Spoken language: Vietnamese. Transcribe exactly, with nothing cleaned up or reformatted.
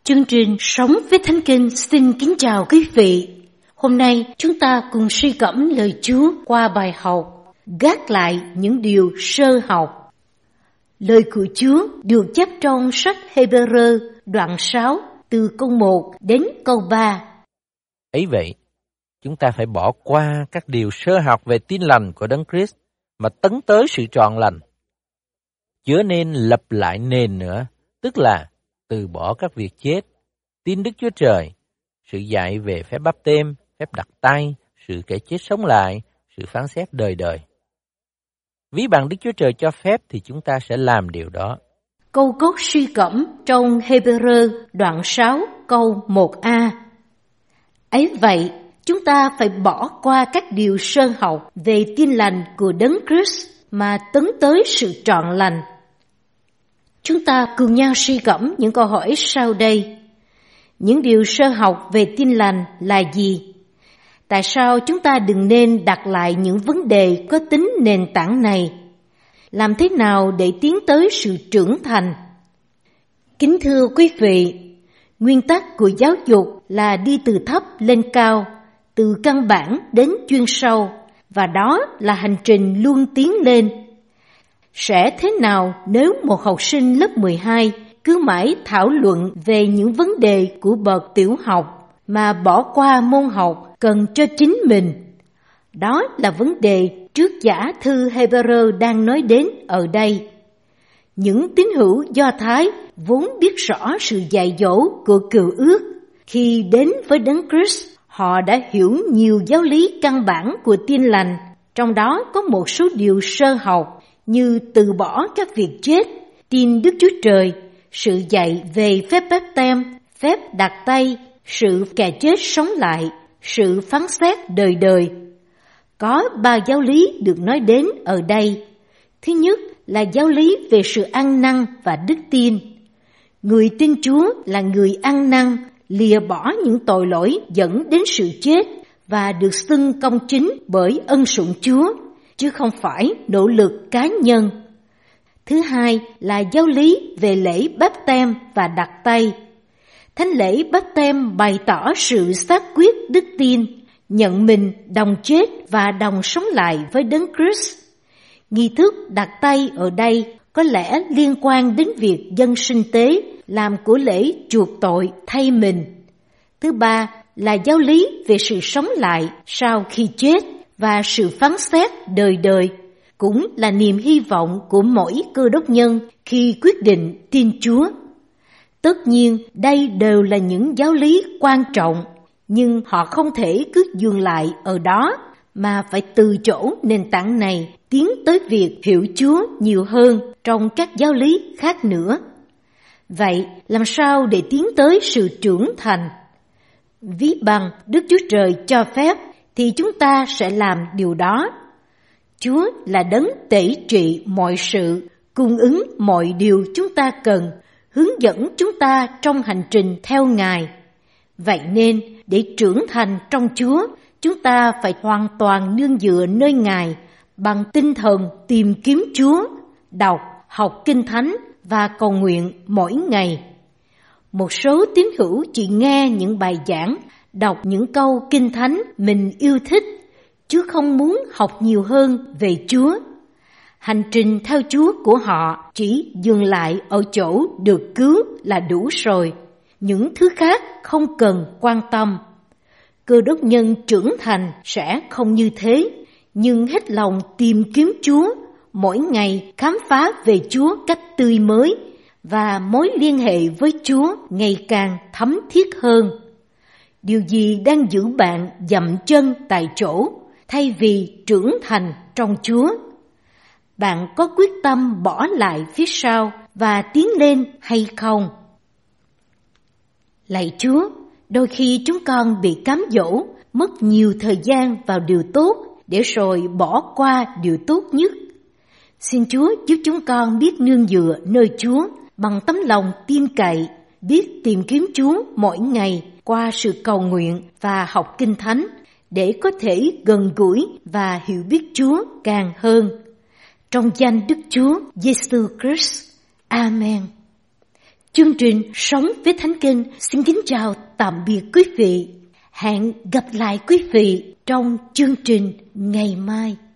Chương trình Sống với Thánh Kinh xin kính chào quý vị. Hôm nay chúng ta cùng suy gẫm lời Chúa qua bài học Gác lại những điều sơ học. Lời của Chúa được chép trong sách Hê-bơ-rơ đoạn sáu từ câu một đến câu ba. Ấy vậy, chúng ta phải bỏ qua các điều sơ học về tin lành của Đấng Christ mà tấn tới sự trọn lành. Chớ nên lập lại nền nữa, tức là từ bỏ các việc chết, tin Đức Chúa Trời, sự dạy về phép báp têm, phép đặt tay, sự kẻ chết sống lại, sự phán xét đời đời. Ví bằng Đức Chúa Trời cho phép thì chúng ta sẽ làm điều đó. Câu cốt suy gẫm trong Hê-bơ-rơ đoạn sáu câu một a. Ấy vậy, chúng ta phải bỏ qua các điều sơ học về tin lành của Đấng Christ mà tấn tới sự trọn lành. Chúng ta cùng nhau suy gẫm những câu hỏi sau đây. Những điều sơ học về tin lành là gì? Tại sao chúng ta đừng nên đặt lại những vấn đề có tính nền tảng này? Làm thế nào để tiến tới sự trưởng thành? Kính thưa quý vị, nguyên tắc của giáo dục là đi từ thấp lên cao, từ căn bản đến chuyên sâu, và đó là hành trình luôn tiến lên. Sẽ thế nào nếu một học sinh lớp mười hai cứ mãi thảo luận về những vấn đề của bậc tiểu học mà bỏ qua môn học cần cho chính mình? Đó là vấn đề trước giả thư Hê-bơ-rơ đang nói đến ở đây. Những tín hữu Do Thái vốn biết rõ sự dạy dỗ của Cựu Ước. Khi đến với Đấng Christ, họ đã hiểu nhiều giáo lý căn bản của tin lành, trong đó có một số điều sơ học như từ bỏ các việc chết, tin Đức Chúa Trời, sự dạy về phép báp têm, phép đặt tay, sự kẻ chết sống lại, sự phán xét đời đời. Có ba giáo lý được nói đến ở đây. Thứ nhất là giáo lý về sự ăn năn và đức tin. Người tin Chúa là người ăn năn, lìa bỏ những tội lỗi dẫn đến sự chết và được xưng công chính bởi ân sủng Chúa, chứ không phải nỗ lực cá nhân. Thứ hai là giáo lý về lễ báp têm và đặt tay. Thánh lễ báp têm bày tỏ sự xác quyết đức tin, nhận mình đồng chết và đồng sống lại với Đấng Christ. Nghi thức đặt tay ở đây có lẽ liên quan đến việc dâng sinh tế làm của lễ chuộc tội thay mình. Thứ ba là giáo lý về sự sống lại sau khi chết và sự phán xét đời đời, cũng là niềm hy vọng của mỗi Cơ Đốc nhân khi quyết định tin Chúa. Tất nhiên, đây đều là những giáo lý quan trọng, nhưng họ không thể cứ dừng lại ở đó, mà phải từ chỗ nền tảng này tiến tới việc hiểu Chúa nhiều hơn trong các giáo lý khác nữa. Vậy, làm sao để tiến tới sự trưởng thành? Ví bằng Đức Chúa Trời cho phép, thì chúng ta sẽ làm điều đó. Chúa là đấng tể trị mọi sự, cung ứng mọi điều chúng ta cần, hướng dẫn chúng ta trong hành trình theo Ngài. Vậy nên, để trưởng thành trong Chúa, chúng ta phải hoàn toàn nương dựa nơi Ngài bằng tinh thần tìm kiếm Chúa, đọc, học Kinh Thánh và cầu nguyện mỗi ngày. Một số tín hữu chỉ nghe những bài giảng, đọc những câu Kinh Thánh mình yêu thích, chứ không muốn học nhiều hơn về Chúa. Hành trình theo Chúa của họ chỉ dừng lại ở chỗ được cứu là đủ rồi. Những thứ khác không cần quan tâm. Cơ đốc nhân trưởng thành sẽ không như thế, nhưng hết lòng tìm kiếm Chúa, mỗi ngày khám phá về Chúa cách tươi mới, và mối liên hệ với Chúa ngày càng thấm thiết hơn. Điều gì đang giữ bạn dậm chân tại chỗ thay vì trưởng thành trong Chúa? Bạn có quyết tâm bỏ lại phía sau và tiến lên hay không? Lạy Chúa, đôi khi chúng con bị cám dỗ, mất nhiều thời gian vào điều tốt để rồi bỏ qua điều tốt nhất. Xin Chúa giúp chúng con biết nương dựa nơi Chúa bằng tấm lòng tin cậy, biết tìm kiếm Chúa mỗi ngày qua sự cầu nguyện và học Kinh Thánh để có thể gần gũi và hiểu biết Chúa càng hơn. Trong danh Đức Chúa Giêsu Christ. Amen. Chương trình Sống với Thánh Kinh xin kính chào tạm biệt quý vị. Hẹn gặp lại quý vị trong chương trình ngày mai.